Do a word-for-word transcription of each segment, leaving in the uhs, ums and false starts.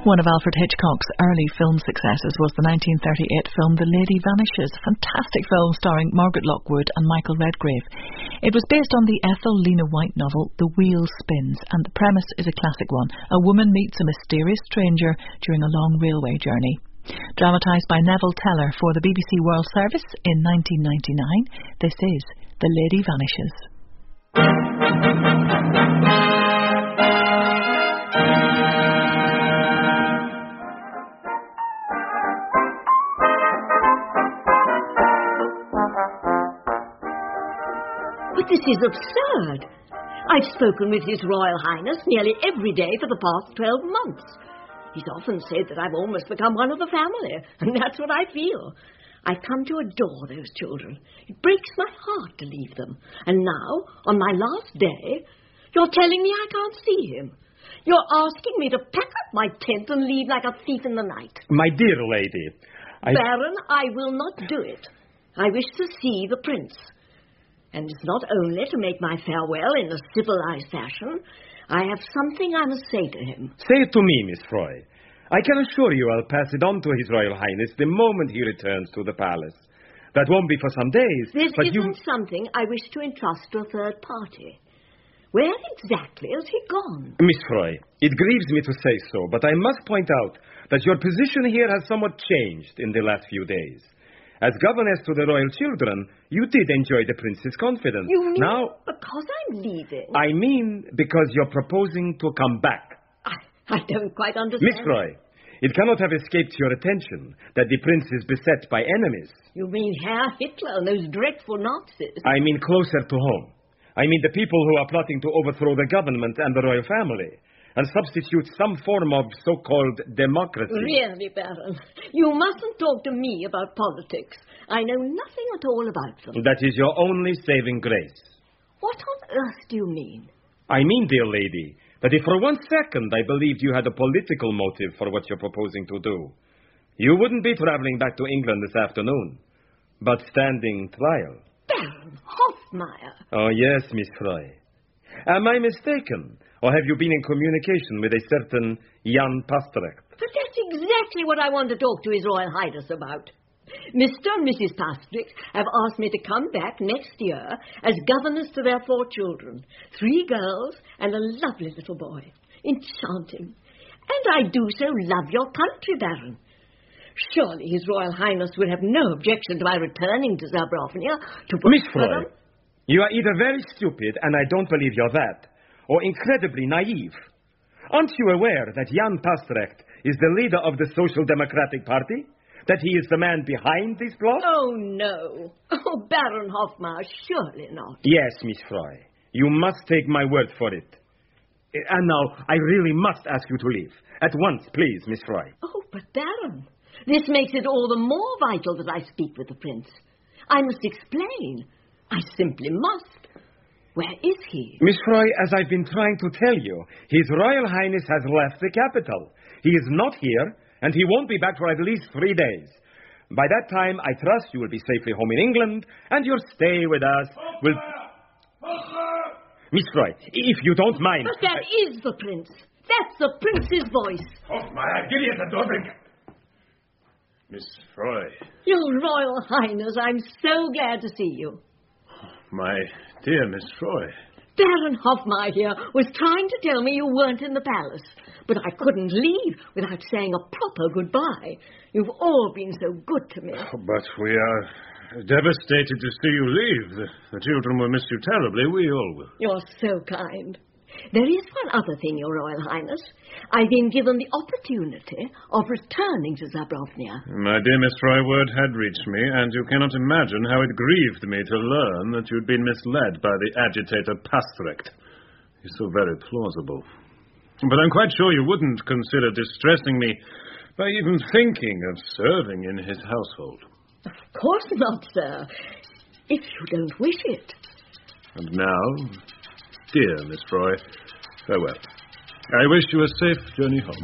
One of Alfred Hitchcock's early film successes was the nineteen thirty-eight film The Lady Vanishes, a fantastic film starring Margaret Lockwood and Michael Redgrave. It was based on the Ethel Lena White novel The Wheel Spins, and the premise is a classic one. A woman meets a mysterious stranger during a long railway journey. Dramatised by Neville Teller for the B B C World Service in nineteen ninety-nine, this is The Lady Vanishes. But this is absurd. I've spoken with His Royal Highness nearly every day for the past twelve months. He's often said that I've almost become one of the family, and that's what I feel. I've come to adore those children. It breaks my heart to leave them. And now, on my last day, you're telling me I can't see him. You're asking me to pack up my tent and leave like a thief in the night. My dear lady, I... Baron, I will not do it. I wish to see the prince. And it's not only to make my farewell in a civilized fashion. I have something I must say to him. Say it to me, Miss Froy. I can assure you I'll pass it on to His Royal Highness the moment he returns to the palace. That won't be for some days. This but isn't you... something I wish to entrust to a third party. Where exactly has he gone? Miss Froy, it grieves me to say so, but I must point out that your position here has somewhat changed in the last few days. As governess to the royal children, you did enjoy the prince's confidence. You mean now, because I'm leaving? I mean because you're proposing to come back. I, I don't quite understand. Miss Froy, it cannot have escaped your attention that the prince is beset by enemies. You mean Herr Hitler and those dreadful Nazis? I mean closer to home. I mean the people who are plotting to overthrow the government and the royal family and substitute some form of so-called democracy. Really, Baron, you mustn't talk to me about politics. I know nothing at all about them. That is your only saving grace. What on earth do you mean? I mean, dear lady, that if for one second I believed you had a political motive for what you're proposing to do, you wouldn't be traveling back to England this afternoon, but standing trial. Baron Hofmeyer! Oh, yes, Miss Froy. Am I mistaken? Or have you been in communication with a certain Jan Pasternak? But that's exactly what I want to talk to His Royal Highness about. Mister and Missus Pasternak have asked me to come back next year as governess to their four children. Three girls and a lovely little boy. Enchanting. And I do so love your country, Baron. Surely His Royal Highness would have no objection to my returning to Zabrovnia to... Miss Froy, you are either very stupid, and I don't believe you're that, or incredibly naive. Aren't you aware that Jan Pasternak is the leader of the Social Democratic Party? That he is the man behind this plot? Oh, no. Oh, Baron Hofmeyer, surely not. Yes, Miss Froy. You must take my word for it. And now, I really must ask you to leave. At once, please, Miss Froy. Oh, but Baron, this makes it all the more vital that I speak with the prince. I must explain. I simply must. Where is he? Miss Froy, as I've been trying to tell you, His Royal Highness has left the capital. He is not here, and he won't be back for at least three days. By that time, I trust you will be safely home in England, and your stay with us will... Miss Froy, if you don't mind... But that I... is the prince. That's the prince's voice. Hofmeyer, give me a drink. Miss Froy. Your Royal Highness, I'm so glad to see you. My dear Miss Froy. Baron Hofmeyer here was trying to tell me you weren't in the palace, but I couldn't leave without saying a proper goodbye. You've all been so good to me. Oh, but we are devastated to see you leave. The, the children will miss you terribly. We all will. You're so kind. There is one other thing, Your Royal Highness. I've been given the opportunity of returning to Zabrovnia. My dear Miss Froy, word had reached me, and you cannot imagine how it grieved me to learn that you'd been misled by the agitator Pasternak. He's so very plausible. But I'm quite sure you wouldn't consider distressing me by even thinking of serving in his household. Of course not, sir. If you don't wish it. And now... Dear Miss Froy, farewell. I wish you a safe journey home.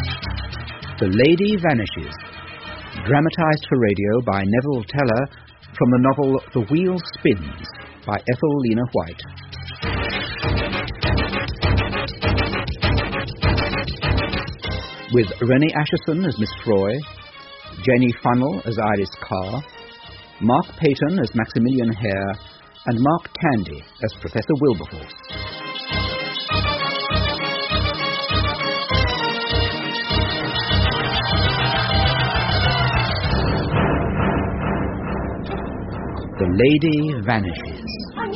The Lady Vanishes. Dramatized for radio by Neville Teller from the novel The Wheel Spins by Ethel Lena White. With Rennie Asherson as Miss Froy, Jenny Funnell as Iris Carr, Mark Payton as Maximilian Hare, and Mark Tandy as Professor Wilberforce. The Lady Vanishes.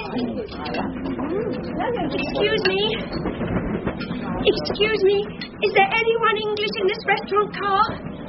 Excuse me. Excuse me. Is there anyone English in this restaurant car?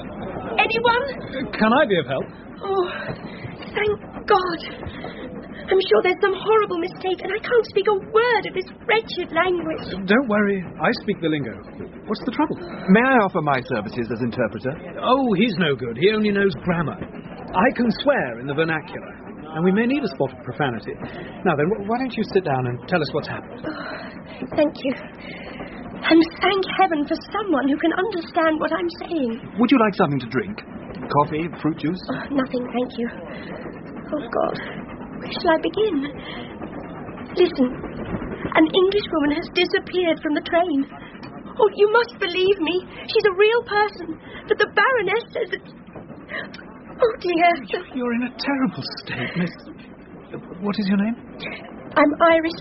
Anyone? Can I be of help? Oh, thank God. I'm sure there's some horrible mistake and I can't speak a word of this wretched language. Don't worry. I speak the lingo. What's the trouble? May I offer my services as interpreter? Oh, he's no good. He only knows grammar. I can swear in the vernacular. And we may need a spot of profanity. Now then, why don't you sit down and tell us what's happened? Oh, thank you. And thank heaven for someone who can understand what I'm saying. Would you like something to drink? Coffee, fruit juice? Oh, nothing, thank you. Oh, God. Where shall I begin? Listen. An Englishwoman has disappeared from the train. Oh, you must believe me. She's a real person. But the Baroness says that... Oh, dear. You're in a terrible state, Miss... What is your name? I'm Iris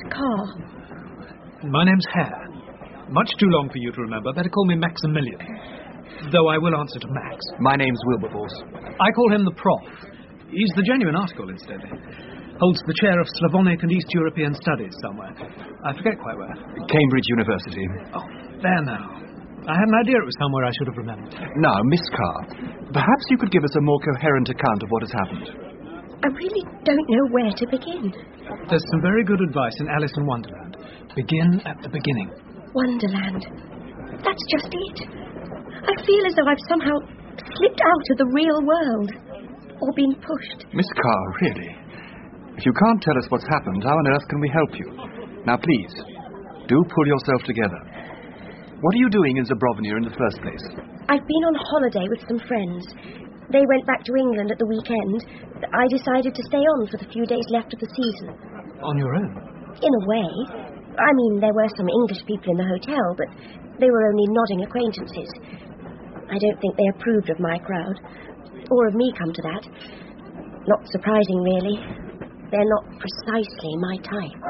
Carr. My name's Hare. Much too long for you to remember. Better call me Maximilian. Though I will answer to Max. My name's Wilberforce. I call him the Prof. He's the genuine article, incidentally. Holds the chair of Slavonic and East European Studies somewhere. I forget quite where. Cambridge University. Oh, there now. I had an idea it was somewhere I should have remembered. Now, Miss Carr, perhaps you could give us a more coherent account of what has happened. I really don't know where to begin. There's some very good advice in Alice in Wonderland. Begin at the beginning. Wonderland. That's just it. I feel as though I've somehow slipped out of the real world. Or been pushed. Miss Carr, really? If you can't tell us what's happened, how on earth can we help you? Now, please, do pull yourself together. What are you doing in Zabrovnia in the first place? I've been on holiday with some friends. They went back to England at the weekend. I decided to stay on for the few days left of the season. On your own? In a way. I mean, there were some English people in the hotel, but they were only nodding acquaintances. I don't think they approved of my crowd. Or of me, come to that. Not surprising, really. They're not precisely my type.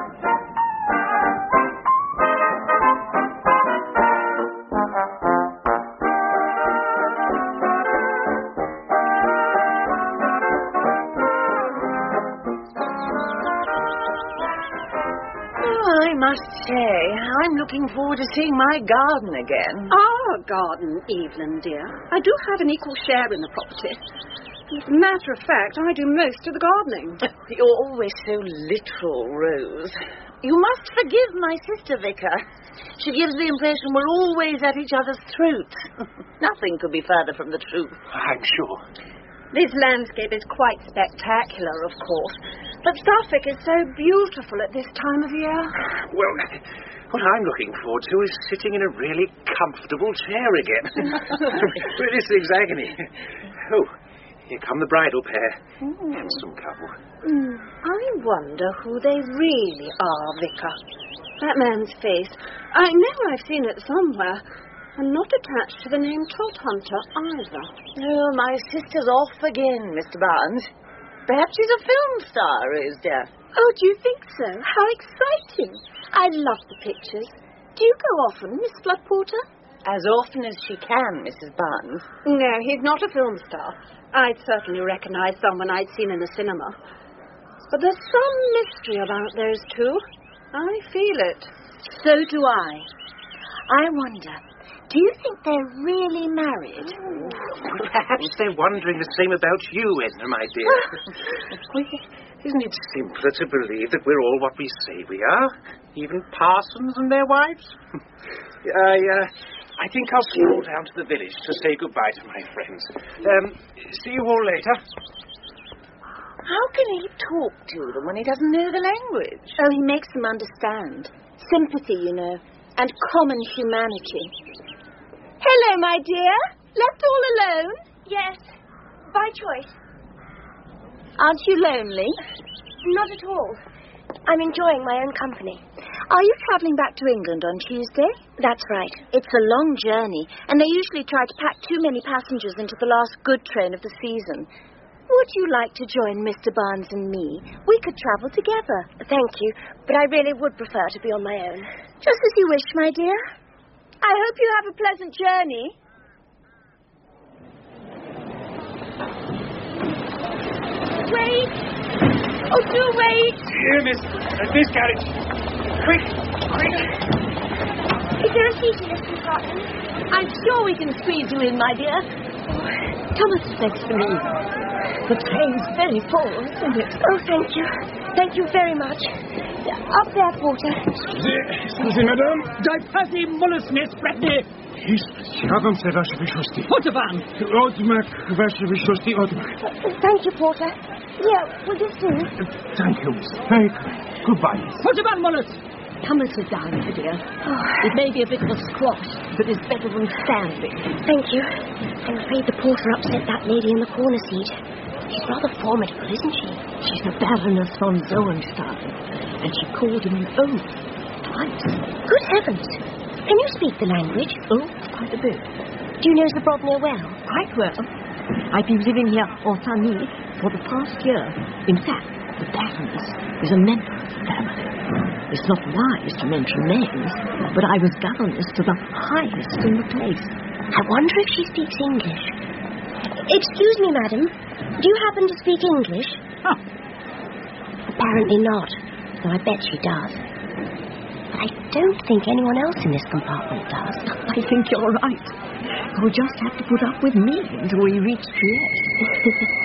I must say, I'm looking forward to seeing my garden again. Our garden, Evelyn, dear. I do have an equal share in the property. As a matter of fact, I do most of the gardening. You're always so literal, Rose. You must forgive my sister, Vicar. She gives the impression we're always at each other's throats. Nothing could be further from the truth. I'm sure. This landscape is quite spectacular, of course. But Suffolk is so beautiful at this time of year. Well, what I'm looking forward to is sitting in a really comfortable chair again. This thing's agony. Oh, here come the bridal pair. Mm. Handsome couple. Mm. I wonder who they really are, Vicar. That man's face. I know I've seen it somewhere. And not attached to the name Todhunter either. Oh, my sister's off again, Mister Barnes. Perhaps she's a film star, Rose dear. Oh, do you think so? How exciting. I love the pictures. Do you go often, Miss Floodporter? As often as she can, Missus Barnes. No, he's not a film star. I'd certainly recognize someone I'd seen in the cinema. But there's some mystery about those two. I feel it. So do I. I wonder, do you think they're really married? Oh, perhaps they're wondering the same about you, Edna, my dear. Isn't it simpler to believe that we're all what we say we are? Even parsons and their wives? I, uh, I think I'll stroll down to the village to say goodbye to my friends. Um, see you all later. How can he talk to them when he doesn't know the language? Oh, he makes them understand. Sympathy, you know, and common humanity. Hello, my dear. Left all alone? Yes, by choice. Aren't you lonely? Not at all. I'm enjoying my own company. Are you travelling back to England on Tuesday? That's right. It's a long journey, and they usually try to pack too many passengers into the last good train of the season. Would you like to join Mister Barnes and me? We could travel together. Thank you, but I really would prefer to be on my own. Just as you wish, my dear. I hope you have a pleasant journey. Wait! Oh, do wait! Here, miss. Uh, this carriage. Quick! Quick! Is there a seat in this compartment? I'm sure we can squeeze you in, my dear. Thomas thanks for me. The train's very full, isn't it? Oh, thank you. Thank you very much. Up there, Porter. Excusez, madame. Daj pazi mulus miss Bradley. Chciałbym se wasze wysości. Portavan. Odmak, wasze wysości, odmak. Thank you, Porter. Yeah, will this do? Thank you, miss. Very kind. Goodbye, miss. Portavan mulus. Come and sit down, my dear. It may be a bit of a squash, but it's better than standing. Thank you. I'm afraid the porter upset that lady in the corner seat. She's rather formidable, isn't she? She's the Baroness von Zoenstein, and she called him an oath twice. Good heavens. Can you speak the language? Oh, quite a bit. Do you know Zabrobnia well? Quite well. I've been living here en famille for the past year. In fact, the Baroness is a member of the family. It's not wise to mention names, but I was governess to the highest in the place. I wonder if she speaks English. Excuse me, madam. Do you happen to speak English? Huh. Apparently not, though I bet she does. But I don't think anyone else in this compartment does. I think you're right. You'll just have to put up with me until we reach Trieste.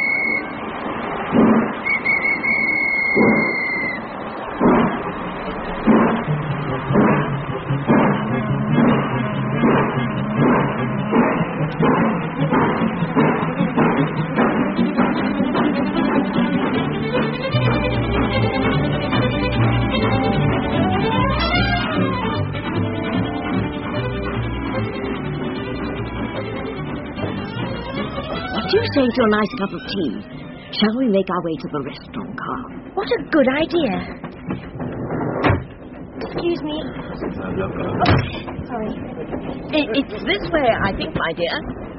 Do say to a nice cup of tea. Shall we make our way to the restaurant car? What a good idea. Excuse me. Oh, sorry. It, it's this way, I think, my dear.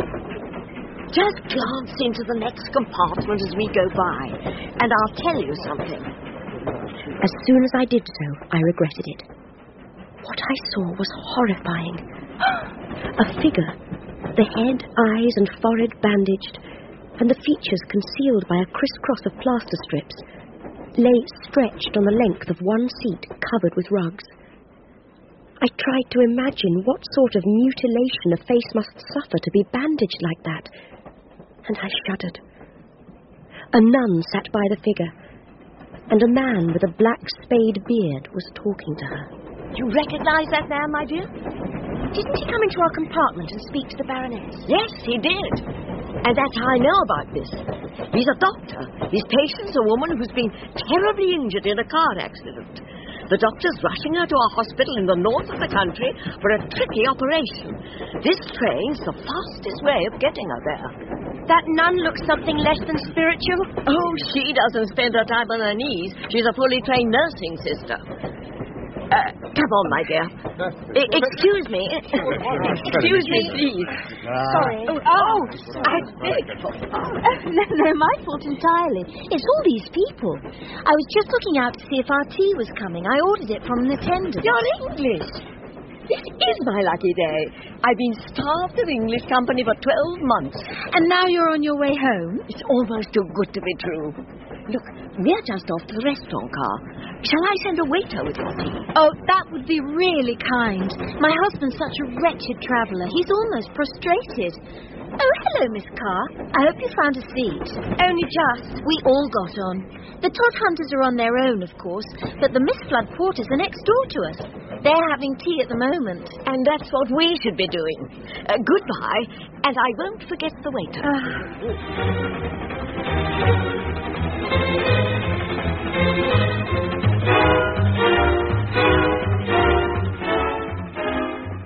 Just glance into the next compartment as we go by, and I'll tell you something. As soon as I did so, I regretted it. What I saw was horrifying. A figure, the head, eyes, and forehead bandaged, and the features concealed by a crisscross of plaster strips, lay stretched on the length of one seat covered with rugs. I tried to imagine what sort of mutilation a face must suffer to be bandaged like that, and I shuddered. A nun sat by the figure, and a man with a black spade beard was talking to her. You recognize that man, my dear? Didn't he come into our compartment and speak to the Baroness? Yes, he did. And that's how I know about this. He's a doctor. His patient's a woman who's been terribly injured in a car accident. The doctor's rushing her to a hospital in the north of the country for a tricky operation. This train's the fastest way of getting her there. That nun looks something less than spiritual. Oh, she doesn't spend her time on her knees. She's a fully trained nursing sister. Uh, come on, my dear. I- excuse me. Excuse me, please. Sorry. Oh, oh I beg. They're my fault entirely. It's all these people. I was just looking out to see if our tea was coming. I ordered it from an attendant. You're English. This is my lucky day. I've been starved of English company for twelve months. And now you're on your way home? It's almost too good to be true. Look, we're just off to the restaurant car. Shall I send a waiter with your tea? Oh, that would be really kind. My husband's such a wretched traveller. He's almost prostrated. Oh, hello, Miss Carr. I hope you found a seat. Only just. We all got on. The Todd Hunters are on their own, of course, but the Miss Flood Porters are next door to us. They're having tea at the moment. And that's what we should be doing. Uh, goodbye, and I won't forget the waiter.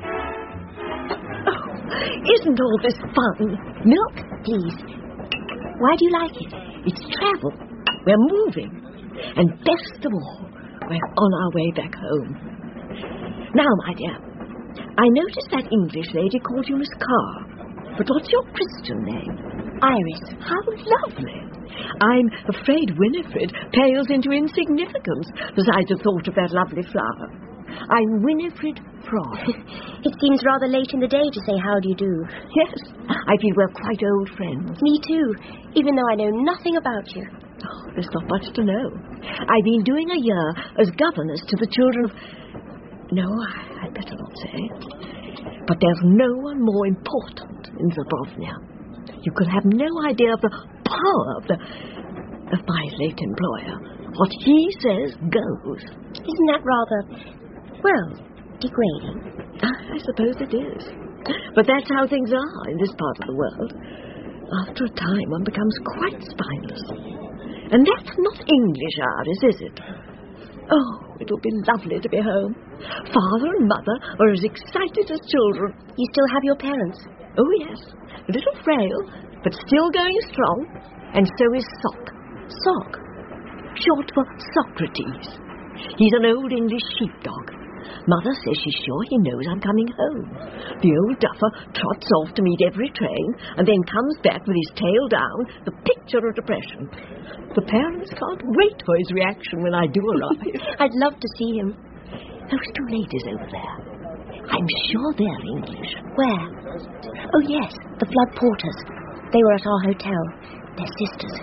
Oh, isn't all this fun? Milk, please. Why do you like it? It's travel. We're moving. And best of all, we're on our way back home. Now, my dear, I noticed that English lady called you Miss Carr. But what's your Christian name? Iris. How lovely. I'm afraid Winifred pales into insignificance beside the thought of that lovely flower. I'm Winifred Froy. It seems rather late in the day to say how do you do. Yes, I feel we're quite old friends. Me too, even though I know nothing about you. Oh, there's not much to know. I've been doing a year as governess to the children of... No, I, I'd better not say. But there's no one more important in Zabrovnia. You could have no idea of the power of the of my late employer. What he says goes. Isn't that rather, well, degrading? I suppose it is. But that's how things are in this part of the world. After a time, one becomes quite spineless. And that's not English, Iris, is it? Oh, it'll be lovely to be home. Father and Mother are as excited as children. You still have your parents? Oh, yes. A little frail, but still going strong. And so is Sock. Sock. Short for Socrates. He's an old English sheepdog. Mother says she's sure he knows I'm coming home. The old duffer trots off to meet every train and then comes back with his tail down, the picture of depression. The parents can't wait for his reaction when I do arrive. I'd love to see him. Those two ladies over there. I'm sure they're English. Where? Oh, yes, the Flood Porters. They were at our hotel. They're sisters.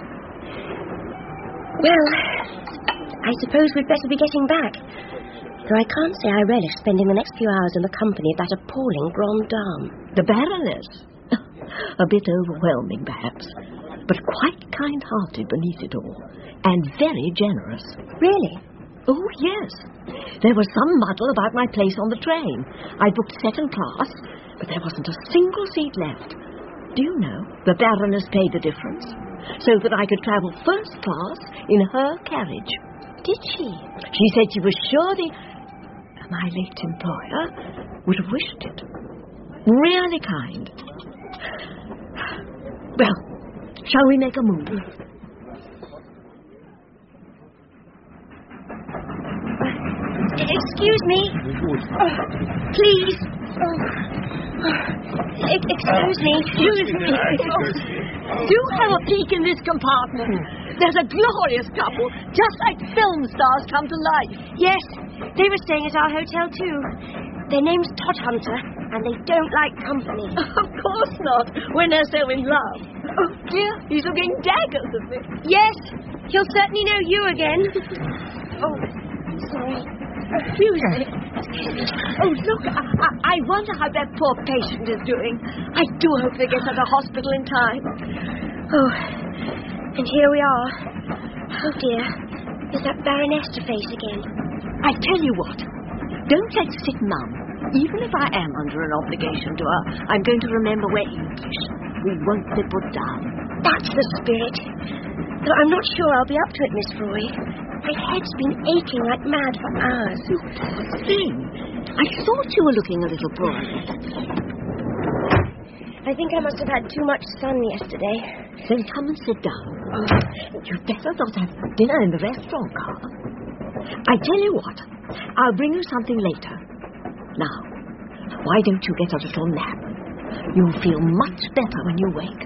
Well, I suppose we'd better be getting back. Though I can't say I relish spending the next few hours in the company of that appalling grande dame. The Baroness. A bit overwhelming, perhaps, but quite kind-hearted beneath it all, and very generous. Really? Oh, yes. There was some muddle about my place on the train. I booked second class, but there wasn't a single seat left. Do you know, the Baroness paid the difference, so that I could travel first class in her carriage. Did she? She said she was sure the... my late employer would have wished it. Really kind. Well, shall we make a move? Excuse me. Oh, please. Oh. E- excuse me. Excuse me. Do have a peek in this compartment. There's a glorious couple, just like film stars come to life. Yes, they were staying at our hotel too. Their name's Todhunter, and they don't like company. Of course not, when they're so in love. Oh dear, he's looking daggers at me. Yes, he'll certainly know you again. Oh, sorry. Excuse me. Oh, look, I, I, I wonder how that poor patient is doing. I do hope they get to the hospital in time. Oh, and here we are. Oh, dear. There's that Baroness to face again. I tell you what, don't let's sit mum. Even if I am under an obligation to her, I'm going to remember we're English. We won't be put down. That's the spirit. Though I'm not sure I'll be up to it, Miss Froy. My head's been aching like mad for hours. You poor thing. I thought you were looking a little poorly. I think I must have had too much sun yesterday. Then come and sit down. Oh, you'd better not have dinner in the restaurant, Carl. I tell you what, I'll bring you something later. Now, why don't you get a little nap? You'll feel much better when you wake.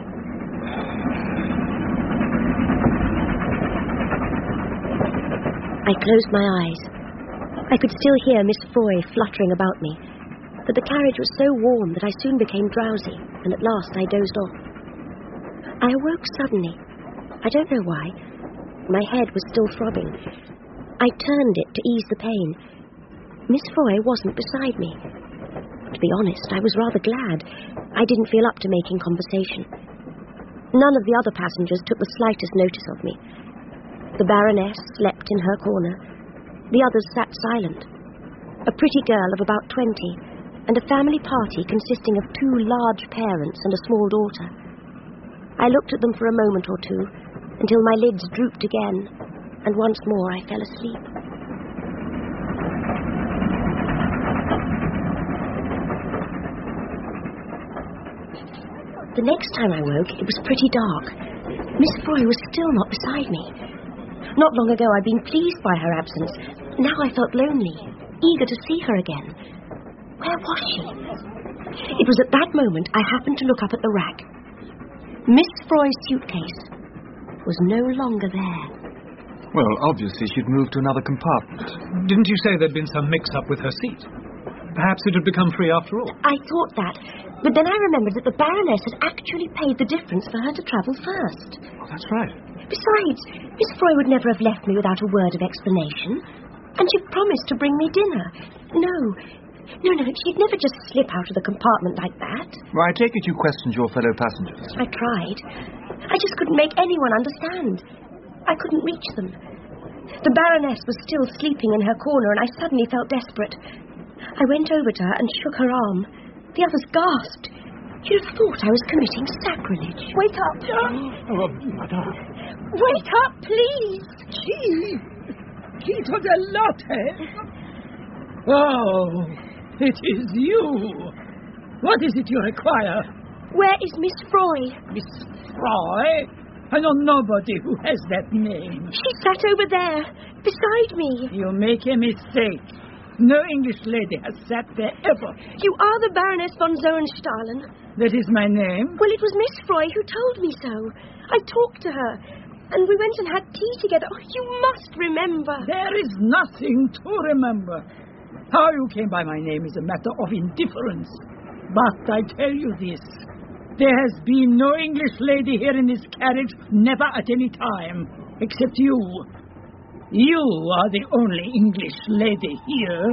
I closed my eyes. I could still hear Miss Froy fluttering about me, but the carriage was so warm that I soon became drowsy, and at last I dozed off. I awoke suddenly. I don't know why. My head was still throbbing. I turned it to ease the pain. Miss Froy wasn't beside me. To be honest, I was rather glad. I didn't feel up to making conversation. None of the other passengers took the slightest notice of me. The Baroness slept in her corner. The others sat silent. A pretty girl of about twenty, and a family party consisting of two large parents and a small daughter. I looked at them for a moment or two, until my lids drooped again, and once more I fell asleep. The next time I woke, it was pretty dark. Miss Froy was still not beside me. Not long ago I'd been pleased by her absence. Now I felt lonely, eager to see her again. Where was she? It was at that moment I happened to look up at the rack. Miss Froy's suitcase was no longer there. Well, obviously she'd moved to another compartment. Didn't you say there'd been some mix-up with her seat? Perhaps it had become free after all. I thought that, but then I remembered that the Baroness had actually paid the difference for her to travel first. Oh, that's right. Besides, Miss Froy would never have left me without a word of explanation. And she promised to bring me dinner. No, no, no, she'd never just slip out of the compartment like that. Well, I take it you questioned your fellow passengers. I tried. I just couldn't make anyone understand. I couldn't reach them. The Baroness was still sleeping in her corner, and I suddenly felt desperate. I went over to her and shook her arm. The others gasped. You'd have thought I was committing sacrilege. Wake up! Oh, madame. Wake up, please! Qui? Qui t'a lotte? Oh, it is you. What is it you require? Where is Miss Froy? Miss Froy? I know nobody who has that name. She sat over there, beside me. You make a mistake. No English lady has sat there ever. You are the Baroness von Zoenstahlen. That is my name? Well, it was Miss Froy who told me so. I talked to her, and we went and had tea together. Oh, you must remember. There is nothing to remember. How you came by my name is a matter of indifference. But I tell you this. There has been no English lady here in this carriage, never at any time, except you. You are the only English lady here.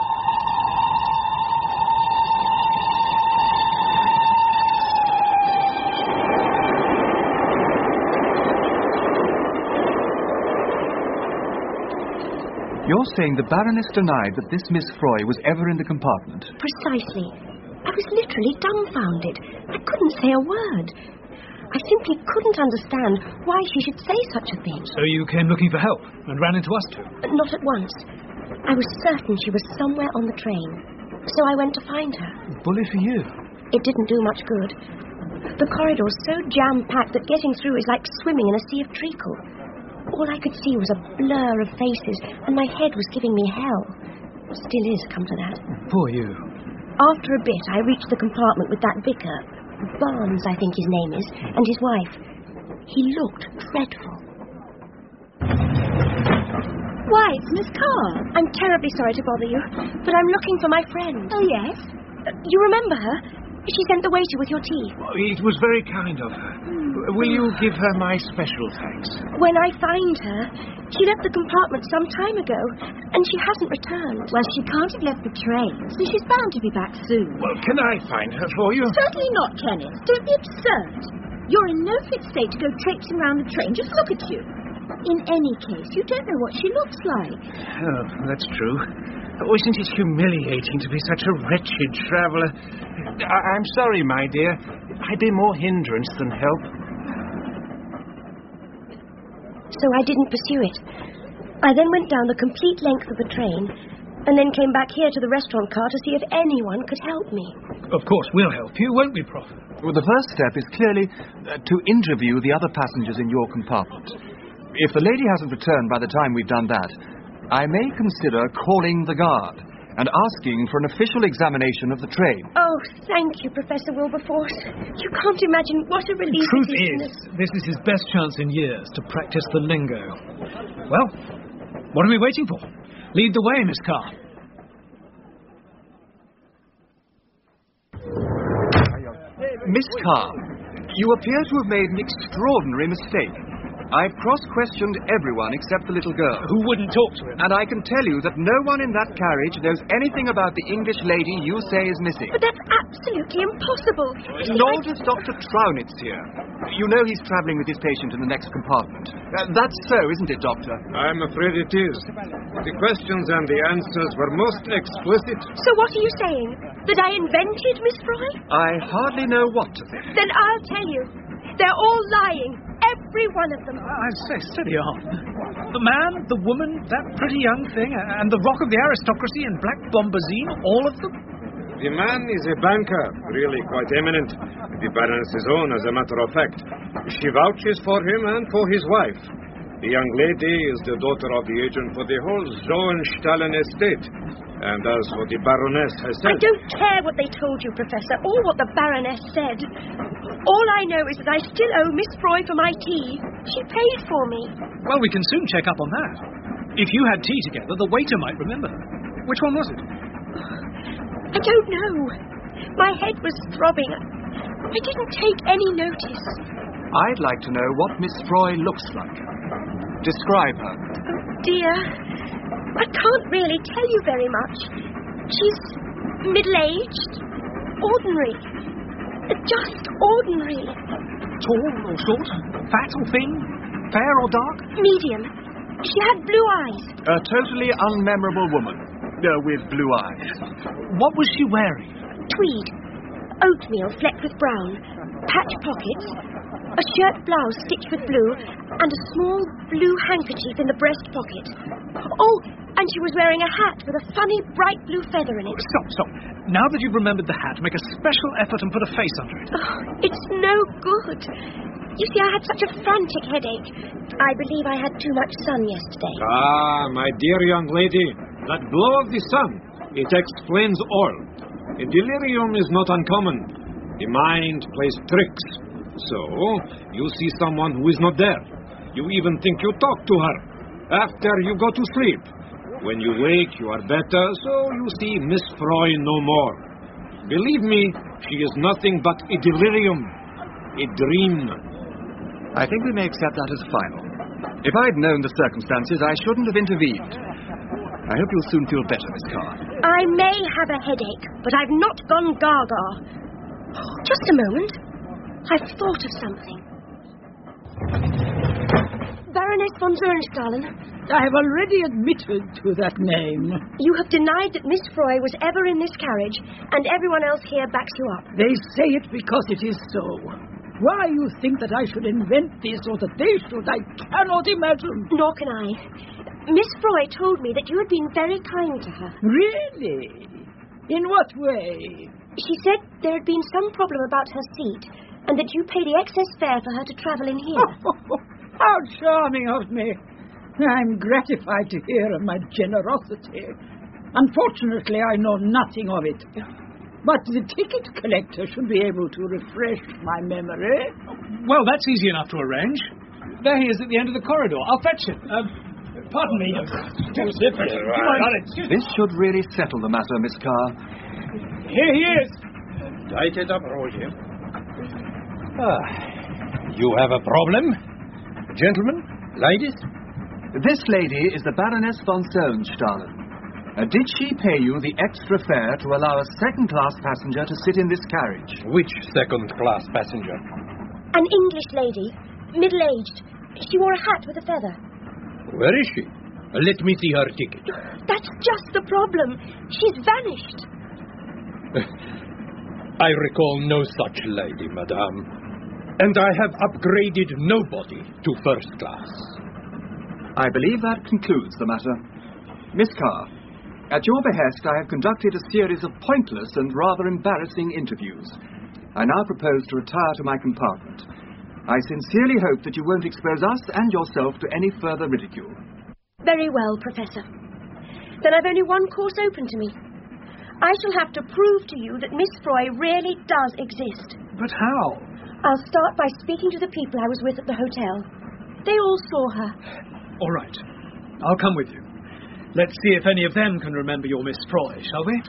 You're saying the Baroness denied that this Miss Froy was ever in the compartment? Precisely. I was literally dumbfounded. I couldn't say a word. I simply couldn't understand why she should say such a thing. So you came looking for help and ran into us two? Not at once. I was certain she was somewhere on the train. So I went to find her. Bully for you. It didn't do much good. The corridor was so jam-packed that getting through is like swimming in a sea of treacle. All I could see was a blur of faces, and my head was giving me hell. Still is, come to that. Poor you. After a bit, I reached the compartment with that vicar, Barnes, I think his name is, and his wife. He looked dreadful. Why, it's Miss Carr. I'm terribly sorry to bother you, but I'm looking for my friend. Oh, yes? Uh, you remember her? She sent the waiter with your tea. Well, it was very kind of her. Mm. Will you give her my special thanks? When I find her, she left the compartment some time ago, and she hasn't returned. Well, she can't have left the train, so she's bound to be back soon. Well, can I find her for you? Certainly not, Kenneth. Don't be absurd. You're in no fit state to go traipsing round the train. Just look at you. In any case, you don't know what she looks like. Oh, that's true. Oh, isn't it humiliating to be such a wretched traveller? I- I'm sorry, my dear. I'd be more hindrance than help. So I didn't pursue it. I then went down the complete length of the train, and then came back here to the restaurant car to see if anyone could help me. Of course, we'll help you, won't we, Prof? Well, the first step is clearly uh, to interview the other passengers in your compartment. If the lady hasn't returned by the time we've done that, I may consider calling the guard and asking for an official examination of the train. Oh, thank you, Professor Wilberforce. You can't imagine what a relief the truth it is, this is his best chance in years to practice the lingo. Well, what are we waiting for? Lead the way, Miss Carr. Miss Carr, you appear to have made an extraordinary mistake. I've cross-questioned everyone except the little girl. Who wouldn't talk to him? And I can tell you that no one in that carriage knows anything about the English lady you say is missing. But that's absolutely impossible. Nor does Doctor Trownitz here. You know he's travelling with his patient in the next compartment. Uh, that's so, isn't it, Doctor? I'm afraid it is. The questions and the answers were most explicit. So what are you saying? That I invented Miss Froy? I hardly know what to think. Then I'll tell you. They're all lying. Every one of them. I say, steady on. The man, the woman, that pretty young thing, and the rock of the aristocracy in black bombazine, all of them? The man is a banker, really quite eminent. The Baroness's own, as a matter of fact. She vouches for him and for his wife. The young lady is the daughter of the agent for the whole Zoenstalen estate. And as for the Baroness herself... I don't care what they told you, Professor, or what the Baroness said. All I know is that I still owe Miss Froy for my tea. She paid for me. Well, we can soon check up on that. If you had tea together, the waiter might remember her. Which one was it? I don't know. My head was throbbing. I didn't take any notice. I'd like to know what Miss Froy looks like. Describe her. Oh, dear. I can't really tell you very much. She's middle-aged, ordinary. Just ordinary. Tall or short? Fat or thin? Fair or dark? Medium. She had blue eyes. A totally unmemorable woman. Uh, with blue eyes. What was she wearing? Tweed. Oatmeal flecked with brown. Patch pockets. A shirt blouse stitched with blue. And a small blue handkerchief in the breast pocket. Oh, and she was wearing a hat with a funny bright blue feather in it. Oh, stop, stop. Now that you've remembered the hat, make a special effort and put a face under it. Oh, it's no good. You see, I had such a frantic headache. I believe I had too much sun yesterday. Ah, my dear young lady, that glow of the sun, it explains all. A delirium is not uncommon. The mind plays tricks. So, you see someone who is not there. You even think you talk to her. After you go to sleep. When you wake, you are better, so you see Miss Froy no more. Believe me, she is nothing but a delirium. A dream. I think we may accept that as final. If I'd known the circumstances, I shouldn't have intervened. I hope you'll soon feel better, Miss Carr. I may have a headache, but I've not gone gaga. Just a moment. I've thought of something. Baroness von Zoenstalen. I have already admitted to that name. You have denied that Miss Froy was ever in this carriage, and everyone else here backs you up. They say it because it is so. Why you think that I should invent this or that they should, I cannot imagine. Nor can I. Miss Froy told me that you had been very kind to her. Really? In what way? She said there had been some problem about her seat, and that you pay the excess fare for her to travel in here. Oh, how charming of me. I'm gratified to hear of my generosity. Unfortunately, I know nothing of it. But the ticket collector should be able to refresh my memory. Well, that's easy enough to arrange. There he is at the end of the corridor. I'll fetch him. Uh, pardon me. Joseph. This should really settle the matter, Miss Carr. Here he is. Light it up, Roger. Ah, you have a problem? Gentlemen? Ladies? This lady is the Baroness von Zoenstalen. Uh, did she pay you the extra fare to allow a second-class passenger to sit in this carriage? Which second-class passenger? An English lady, middle-aged. She wore a hat with a feather. Where is she? Uh, let me see her ticket. That's just the problem. She's vanished. I recall no such lady, madame. And I have upgraded nobody to first class. I believe that concludes the matter. Miss Carr, at your behest, I have conducted a series of pointless and rather embarrassing interviews. I now propose to retire to my compartment. I sincerely hope that you won't expose us and yourself to any further ridicule. Very well, Professor. Then I've only one course open to me. I shall have to prove to you that Miss Froy really does exist. But how? I'll start by speaking to the people I was with at the hotel. They all saw her. All right. I'll come with you. Let's see if any of them can remember your Miss Froy, shall we?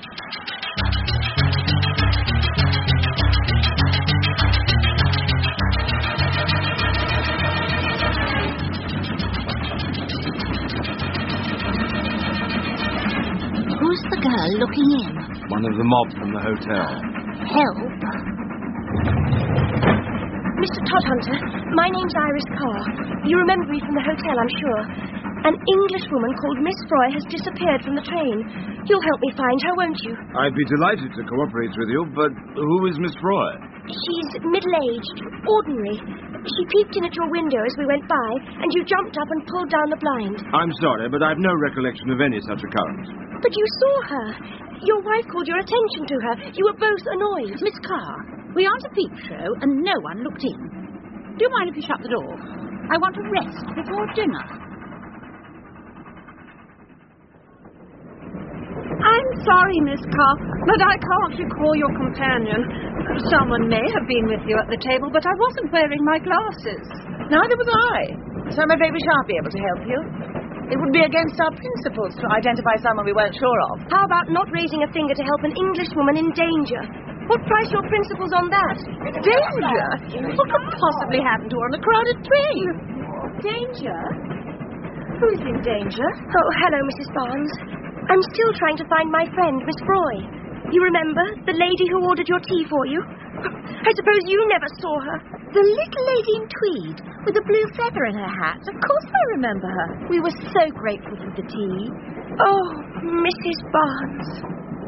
Who's the girl looking in? One of the mob from the hotel. Help. Mister Todhunter, my name's Iris Carr. You remember me from the hotel, I'm sure. An English woman called Miss Froy has disappeared from the train. You'll help me find her, won't you? I'd be delighted to cooperate with you, but who is Miss Froy? She's middle-aged, ordinary. She peeped in at your window as we went by, and you jumped up and pulled down the blind. I'm sorry, but I've no recollection of any such occurrence. But you saw her. Your wife called your attention to her. You were both annoyed. Miss Carr, we aren't a peep show, and no one looked in. Do you mind if you shut the door? I want to rest before dinner. I'm sorry, Miss Carr, but I can't recall your companion. Someone may have been with you at the table, but I wasn't wearing my glasses. Neither was I, so I'm afraid we shan't be able to help you. It would be against our principles to identify someone we weren't sure of. How about not raising a finger to help an Englishwoman in danger? What price your principles on that? Danger? What could possibly happen to her on a crowded train? Danger? Who's in danger? Oh, hello, Missus Barnes. I'm still trying to find my friend, Miss Froy. You remember? The lady who ordered your tea for you? I suppose you never saw her. The little lady in tweed with a blue feather in her hat. Of course I remember her. We were so grateful for the tea. Oh, Missus Barnes.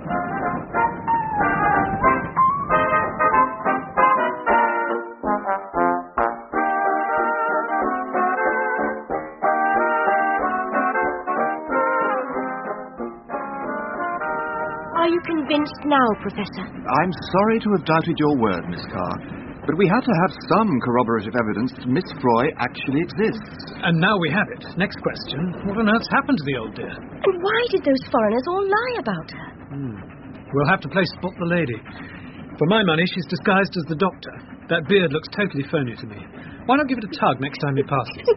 Are you convinced now, Professor? I'm sorry to have doubted your word, Miss Carr, but we had to have some corroborative evidence that Miss Froy actually exists. And now we have it. Next question. What on earth's happened to the old dear? And why did those foreigners all lie about her? Hmm. We'll have to play spot the lady. For my money, she's disguised as the doctor. That beard looks totally phony to me. Why not give it a tug next time he passes?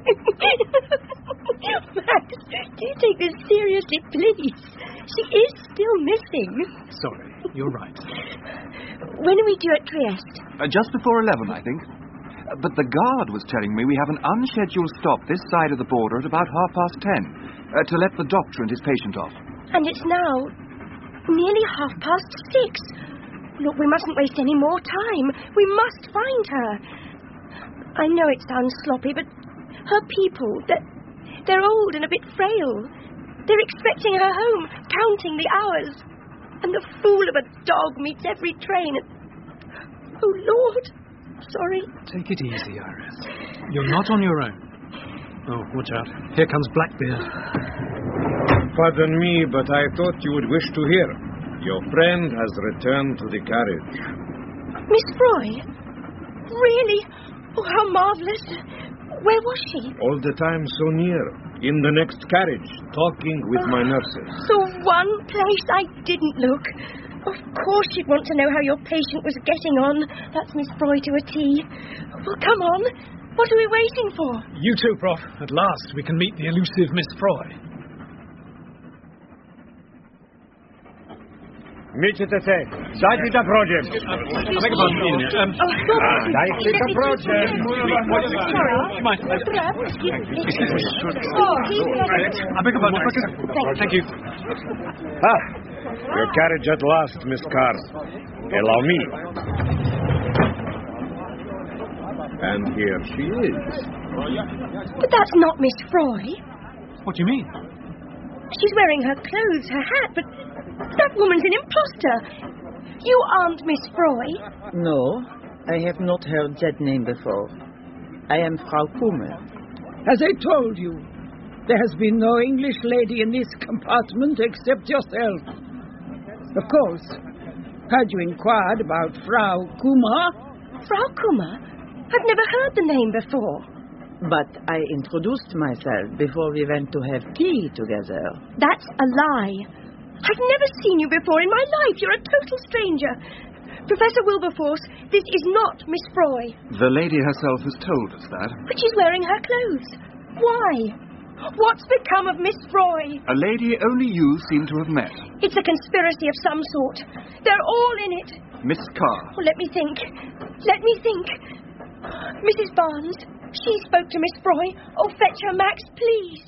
Max, do you take this seriously, please? She is still missing. Sorry, you're right. When are we due at Trieste? Uh, just before eleven, I think. Uh, but the guard was telling me we have an unscheduled stop this side of the border at about half past ten uh, to let the doctor and his patient off. And it's now nearly half past six. Look, we mustn't waste any more time. We must find her. I know it sounds sloppy, but her people, they're, they're old and a bit frail. They're expecting her home, counting the hours. And the fool of a dog meets every train. Oh, Lord. Sorry. Take it easy, Iris. You're not on your own. Oh, watch out. Here comes Blackbeard. Pardon me, but I thought you would wish to hear. Your friend has returned to the carriage. Miss Froy? Really? Oh, how marvellous. Where was she? All the time so near. In the next carriage, talking with my nurses. The one place I didn't look. Of course she'd want to know how your patient was getting on. That's Miss Froy to a T. Well, come on. What are we waiting for? You too, Prof. At last we can meet the elusive Miss Froy. Мечете се. Дайте да прочем. Дайте да прочем. I beg your pardon, Thank you. Ah, your carriage at last, Miss Carr. Allow me. And here she is. But that's not Miss Froy. What do you mean? She's wearing her clothes, her hat, but that woman's an imposter. You aren't Miss Froy. No, I have not heard that name before. I am Frau Kummer. As I told you, there has been no English lady in this compartment except yourself. Of course, had you inquired about Frau Kummer? Frau Kummer? I've never heard the name before. But I introduced myself before we went to have tea together. That's a lie. I've never seen you before in my life. You're a total stranger. Professor Wilberforce, this is not Miss Froy. The lady herself has told us that. But she's wearing her clothes. Why? What's become of Miss Froy? A lady only you seem to have met. It's a conspiracy of some sort. They're all in it. Miss Carr. Oh, let me think. Let me think. Missus Barnes, she spoke to Miss Froy. Oh, fetch her, Max, please.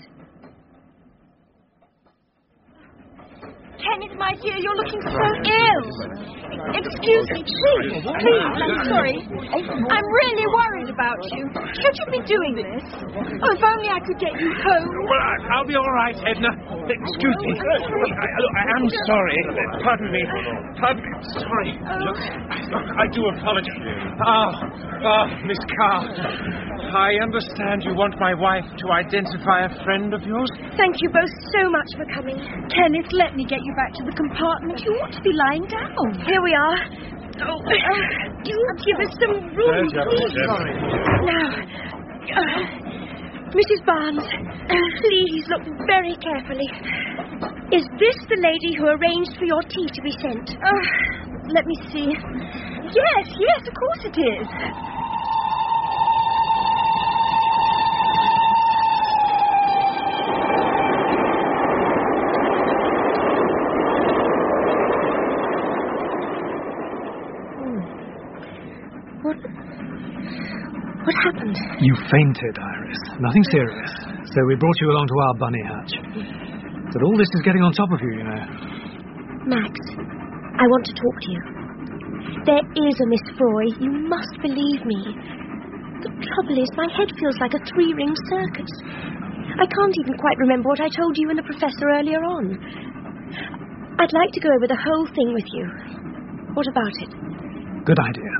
Kenneth, my dear, you're looking so ill. Excuse me, please, please, I'm sorry. I'm really worried about without you. Should you be doing this? Oh, if only I could get you home. Well, I, I'll be all right, Edna. Excuse me. I, look, I am sorry. Pardon me. Pardon me. Sorry. Look, look, I do apologize. Ah, ah, Miss Carr. I understand you want my wife to identify a friend of yours? Thank you both so much for coming. Kenneth, let me get you back to the compartment. You ought to be lying down. Here we are. Oh, uh, do give us some room, please. Now, uh, Missus Barnes, please look very carefully. Is this the lady who arranged for your tea to be sent? Uh, let me see. Yes, yes, of course it is. What happened? You fainted, Iris. Nothing serious. So we brought you along to our bunny hatch. But all this is getting on top of you, you know. Max, I want to talk to you. There is a Miss Froy. You must believe me. The trouble is, my head feels like a three-ring circus. I can't even quite remember what I told you and the professor earlier on. I'd like to go over the whole thing with you. What about it? Good idea.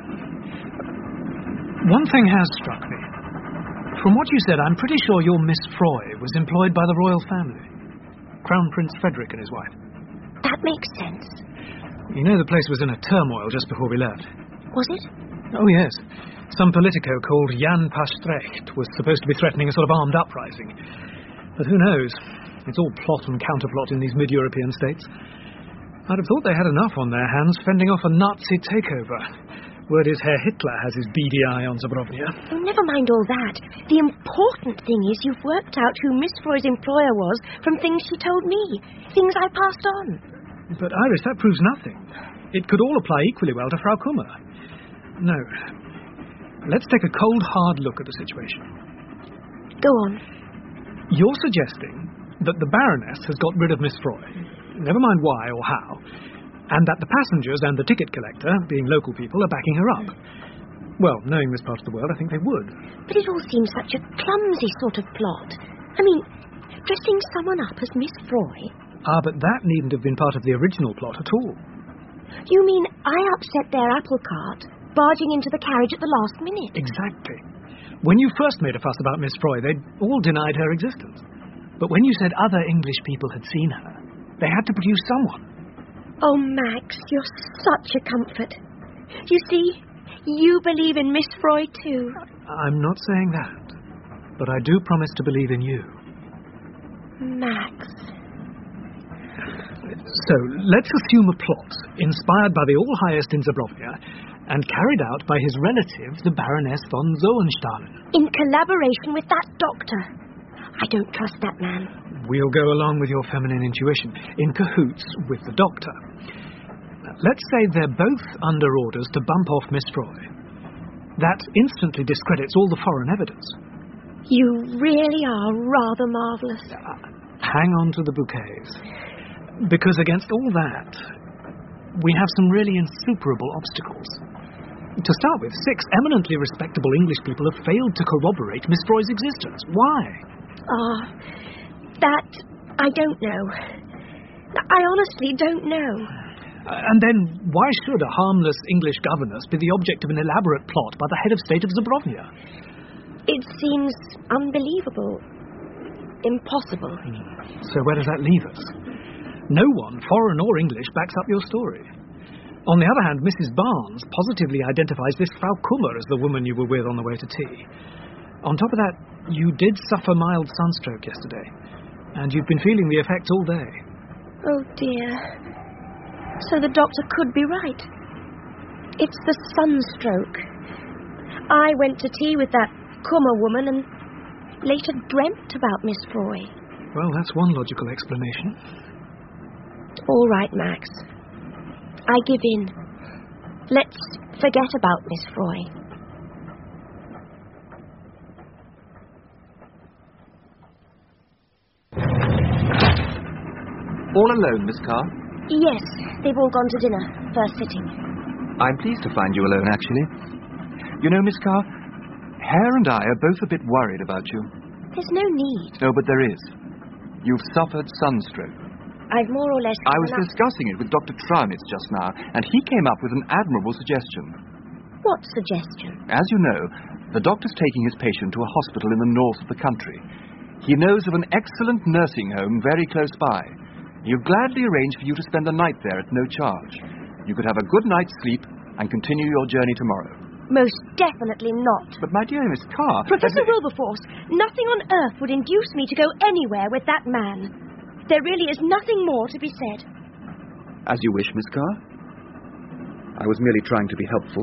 One thing has struck me. From what you said, I'm pretty sure your Miss Froy was employed by the royal family. Crown Prince Frederick and his wife. That makes sense. You know the place was in a turmoil just before we left. Was it? Oh, yes. Some politico called Jan Pastrecht was supposed to be threatening a sort of armed uprising. But who knows? It's all plot and counterplot in these mid-European states. I'd have thought they had enough on their hands fending off a Nazi takeover. Word is Herr Hitler has his beady eye on Zabrovnia. Oh, never mind all that. The important thing is you've worked out who Miss Froy's employer was from things she told me. Things I passed on. But, Iris, that proves nothing. It could all apply equally well to Frau Kummer. No. Let's take a cold, hard look at the situation. Go on. You're suggesting that the Baroness has got rid of Miss Froy. Never mind why or how. And that the passengers and the ticket collector, being local people, are backing her up. Well, knowing this part of the world, I think they would. But it all seems such a clumsy sort of plot. I mean, dressing someone up as Miss Froy. Ah, but that needn't have been part of the original plot at all. You mean I upset their apple cart, barging into the carriage at the last minute? Exactly. When you first made a fuss about Miss Froy, they'd all denied her existence. But when you said other English people had seen her, they had to produce someone. Oh, Max, you're such a comfort. You see, you believe in Miss Froy, too. I'm not saying that, but I do promise to believe in you. Max. So, let's assume a plot inspired by the All-Highest in Zabrovnia and carried out by his relative, the Baroness von Zoenstahlen. In collaboration with that doctor. I don't trust that man. We'll go along with your feminine intuition, in cahoots with the doctor. Let's say they're both under orders to bump off Miss Froy. That instantly discredits all the foreign evidence. You really are rather marvellous. Uh, hang on to the bouquets. Because against all that, we have some really insuperable obstacles. To start with, six eminently respectable English people have failed to corroborate Miss Froy's existence. Why? Ah, uh, that I don't know. I honestly don't know. Uh, and then, why should a harmless English governess be the object of an elaborate plot by the head of state of Zabrovnia? It seems unbelievable. Impossible. So where does that leave us? No one, foreign or English, backs up your story. On the other hand, Missus Barnes positively identifies this Frau Kummer as the woman you were with on the way to tea. On top of that, you did suffer mild sunstroke yesterday, and you've been feeling the effects all day. Oh, dear. So the doctor could be right. It's the sunstroke. I went to tea with that Kummer woman and later dreamt about Miss Froy. Well, that's one logical explanation. All right, Max. I give in. Let's forget about Miss Froy. All alone, Miss Carr? Yes, they've all gone to dinner. First sitting. I'm pleased to find you alone, actually. You know, Miss Carr, Hare and I are both a bit worried about you. There's no need. No, but there is. You've suffered sunstroke. I've more or less... I was up... discussing it with Doctor Traunitz just now, and he came up with an admirable suggestion. What suggestion? As you know, the doctor's taking his patient to a hospital in the north of the country. He knows of an excellent nursing home very close by. He'll gladly arrange for you to spend the night there at no charge. You could have a good night's sleep and continue your journey tomorrow. Most definitely not. But, my dear Miss Carr... Professor Wilberforce, nothing on earth would induce me to go anywhere with that man. There really is nothing more to be said. As you wish, Miss Carr. I was merely trying to be helpful.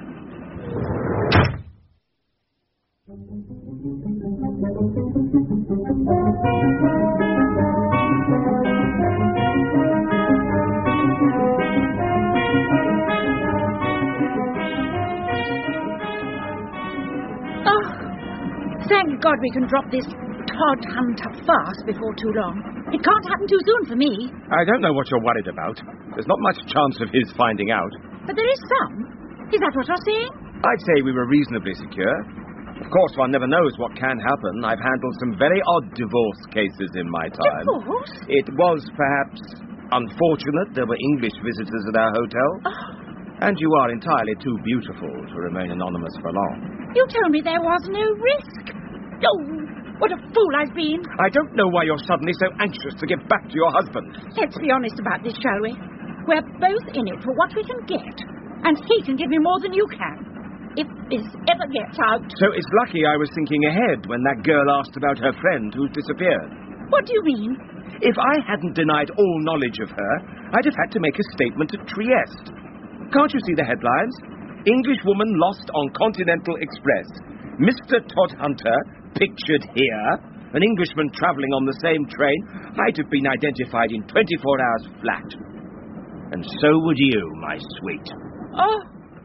Thank God we can drop this Todd Hunter farce before too long. It can't happen too soon for me. I don't know what you're worried about. There's not much chance of his finding out. But there is some. Is that what you're saying? I'd say we were reasonably secure. Of course, one never knows what can happen. I've handled some very odd divorce cases in my time. Divorce? It was perhaps unfortunate there were English visitors at our hotel. Oh. And you are entirely too beautiful to remain anonymous for long. You told me there was no risk. Oh, what a fool I've been. I don't know why you're suddenly so anxious to get back to your husband. Let's be honest about this, shall we? We're both in it for what we can get. And he can give me more than you can. If this ever gets out. So it's lucky I was thinking ahead when that girl asked about her friend who disappeared. What do you mean? If I hadn't denied all knowledge of her, I'd have had to make a statement at Trieste. Can't you see the headlines? English woman lost on Continental Express. Mister Todd Hunter, pictured here. An Englishman travelling on the same train. I'd have been identified in twenty-four hours flat. And so would you, my sweet. Oh.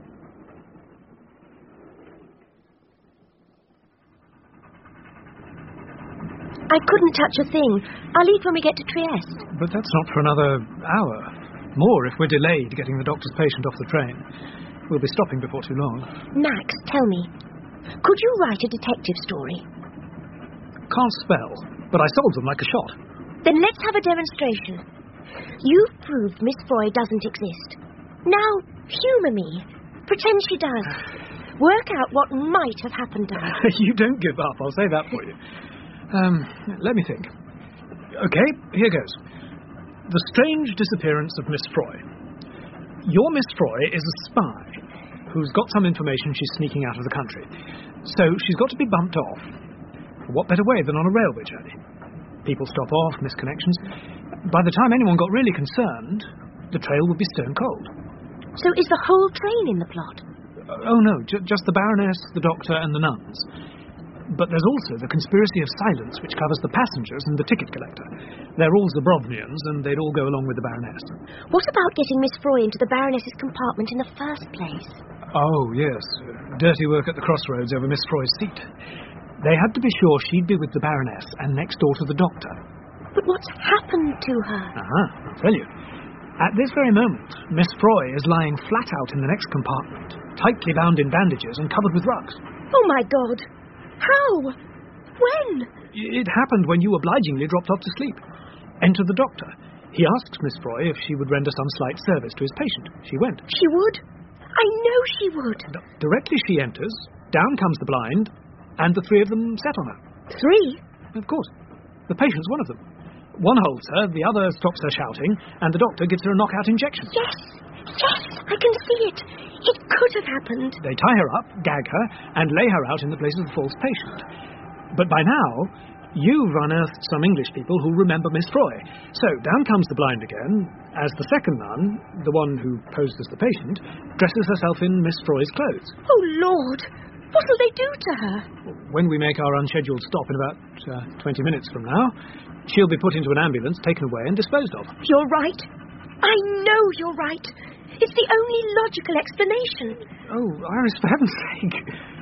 I couldn't touch a thing. I'll leave when we get to Trieste. But that's not for another hour. More if we're delayed getting the doctor's patient off the train. We'll be stopping before too long. Max, tell me, could you write a detective story? Can't spell, but I solved them like a shot. Then let's have a demonstration. You've proved Miss Froy doesn't exist. Now, humour me. Pretend she does. Work out what might have happened to her. You don't give up, I'll say that for you. Um, let me think. Okay, here goes. The strange disappearance of Miss Froy. Your Miss Froy is a spy who's got some information she's sneaking out of the country. So she's got to be bumped off. What better way than on a railway journey? People stop off, miss connections. By the time anyone got really concerned, the trail would be stone cold. So is the whole train in the plot? Uh, oh, no, j- just the Baroness, the Doctor, and the nuns. But there's also the conspiracy of silence, which covers the passengers and the ticket collector. They're all Zabrownians, and they'd all go along with the Baroness. What about getting Miss Froy into the Baroness's compartment in the first place? Oh, yes. Dirty work at the crossroads over Miss Froy's seat. They had to be sure she'd be with the Baroness and next door to the Doctor. But what's happened to her? Uh-huh, I'll tell you. At this very moment, Miss Froy is lying flat out in the next compartment, tightly bound in bandages and covered with rugs. Oh, my God! How? When? It happened when you obligingly dropped off to sleep. Enter the Doctor. He asks Miss Froy if she would render some slight service to his patient. She went. She would? I know she would. D- directly she enters, down comes the blind, and the three of them set on her. Three? Of course. The patient's one of them. One holds her, the other stops her shouting, and the Doctor gives her a knockout injection. Yes, yes, I can see it. It could have happened. They tie her up, gag her, and lay her out in the place of the false patient. But by now, you've unearthed some English people who remember Miss Froy. So down comes the blind again, as the second nun, the one who posed as the patient, dresses herself in Miss Froy's clothes. Oh, Lord! What will they do to her? When we make our unscheduled stop in about uh, twenty minutes from now, she'll be put into an ambulance, taken away, and disposed of. You're right. I know you're right. It's the only logical explanation. Oh, Iris, for heaven's sake.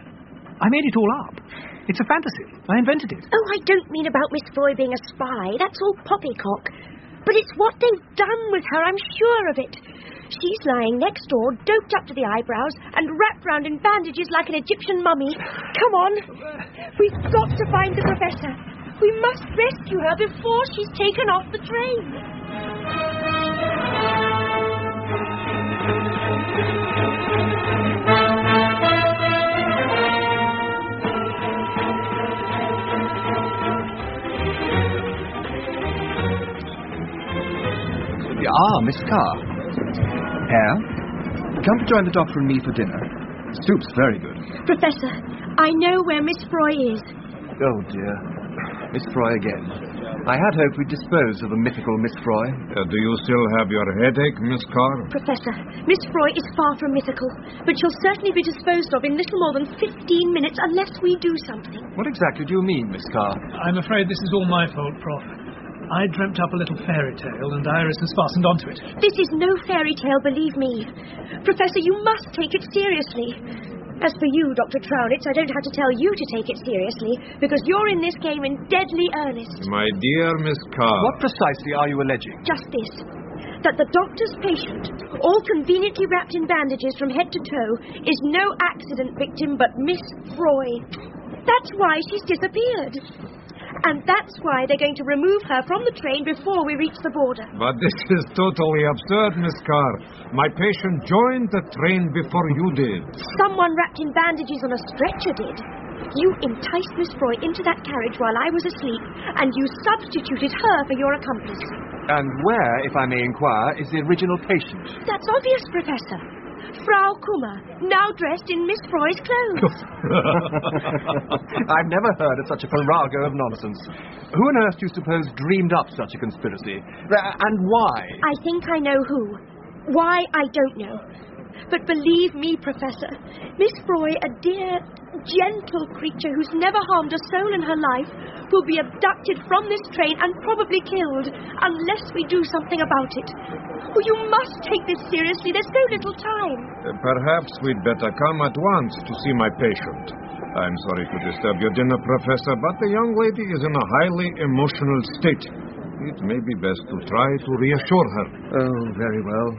I made it all up. It's a fantasy. I invented it. Oh, I don't mean about Miss Froy being a spy. That's all poppycock. But it's what they've done with her, I'm sure of it. She's lying next door, doped up to the eyebrows, and wrapped round in bandages like an Egyptian mummy. Come on. We've got to find the professor. We must rescue her before she's taken off the train. Ah, Miss Carr. Hare, come to join the doctor and me for dinner. Soup's very good. Professor, I know where Miss Froy is. Oh, dear. Miss Froy again. I had hoped we'd dispose of the mythical Miss Froy. Uh, do you still have your headache, Miss Carr? Professor, Miss Froy is far from mythical, but she'll certainly be disposed of in little more than fifteen minutes unless we do something. What exactly do you mean, Miss Carr? I'm afraid this is all my fault, Prof. I dreamt up a little fairy tale, and Iris has fastened onto it. This is no fairy tale, believe me. Professor, you must take it seriously. As for you, Doctor Trownitz, I don't have to tell you to take it seriously, because you're in this game in deadly earnest. My dear Miss Carr. What precisely are you alleging? Just this. That the doctor's patient, all conveniently wrapped in bandages from head to toe, is no accident victim but Miss Froy. That's why she's disappeared. And that's why they're going to remove her from the train before we reach the border. But this is totally absurd, Miss Carr. My patient joined the train before you did. Someone wrapped in bandages on a stretcher did. You enticed Miss Froy into that carriage while I was asleep, and you substituted her for your accomplice. And where, if I may inquire, is the original patient? That's obvious, Professor. Frau Kummer, now dressed in Miss Froy's clothes. I've never heard of such a farrago of nonsense. Who on earth do you suppose dreamed up such a conspiracy? And why? I think I know who. Why, I don't know. But believe me, Professor, Miss Froy, a dear, gentle creature who's never harmed a soul in her life, will be abducted from this train and probably killed unless we do something about it. Oh, you must take this seriously. There's so little time. Uh, perhaps we'd better come at once to see my patient. I'm sorry to disturb your dinner, Professor, but the young lady is in a highly emotional state. It may be best to try to reassure her. Oh, very well.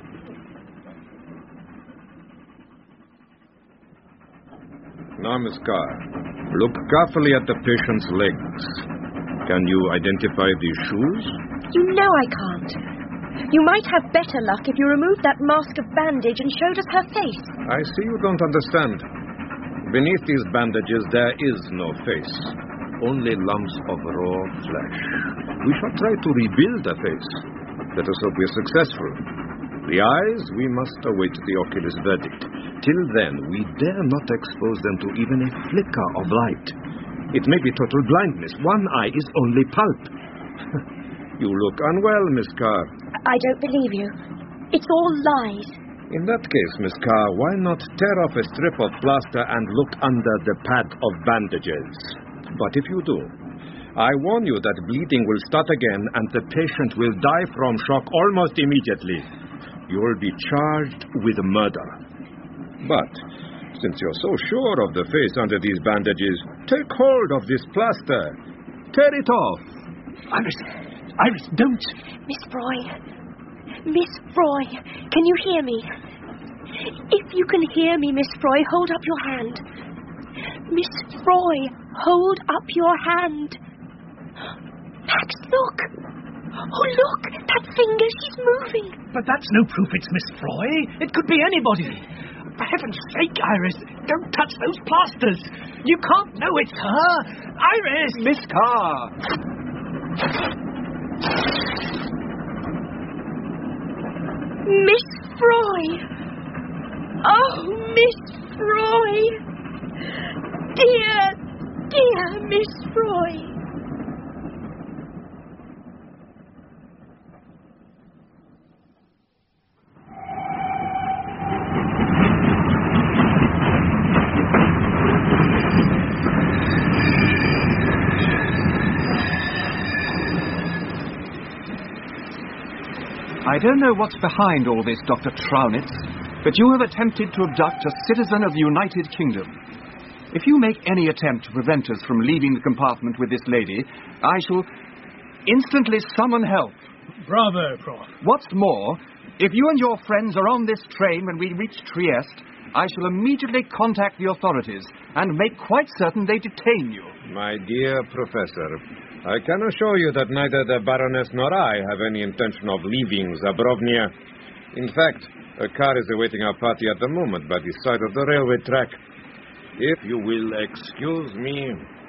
Now, Miss Carr, look carefully at the patient's legs. Can you identify these shoes? You know I can't. You might have better luck if you removed that mask of bandage and showed us her face. I see you don't understand. Beneath these bandages, there is no face. Only lumps of raw flesh. We shall try to rebuild a face. Let us hope we're successful. The eyes, we must await the oculist verdict. Till then, we dare not expose them to even a flicker of light. It may be total blindness. One eye is only pulp. You look unwell, Miss Carr. I don't believe you. It's all lies. In that case, Miss Carr, why not tear off a strip of plaster and look under the pad of bandages? But if you do, I warn you that bleeding will start again and the patient will die from shock almost immediately. You will be charged with murder. But since you're so sure of the face under these bandages, take hold of this plaster. Tear it off. Iris, Iris, don't. Miss Froy. Miss Froy, can you hear me? If you can hear me, Miss Froy, hold up your hand. Miss Froy, hold up your hand. Max, look. Oh, look, that finger, she's moving. But that's no proof it's Miss Froy. It could be anybody. For heaven's sake, Iris, don't touch those plasters. You can't know it's her. Iris! Miss Carr! Miss Froy! Oh, Miss Froy! Dear, dear Miss Froy! I don't know what's behind all this, Doctor Trownitz, but you have attempted to abduct a citizen of the United Kingdom. If you make any attempt to prevent us from leaving the compartment with this lady, I shall instantly summon help. Bravo, Prof. What's more, If you and your friends are on this train when we reach Trieste, I shall immediately contact the authorities and make quite certain they detain you. My dear Professor, I can assure you that neither the Baroness nor I have any intention of leaving Zabrovnia. In fact, a car is awaiting our party at the moment by the side of the railway track. If you will excuse me...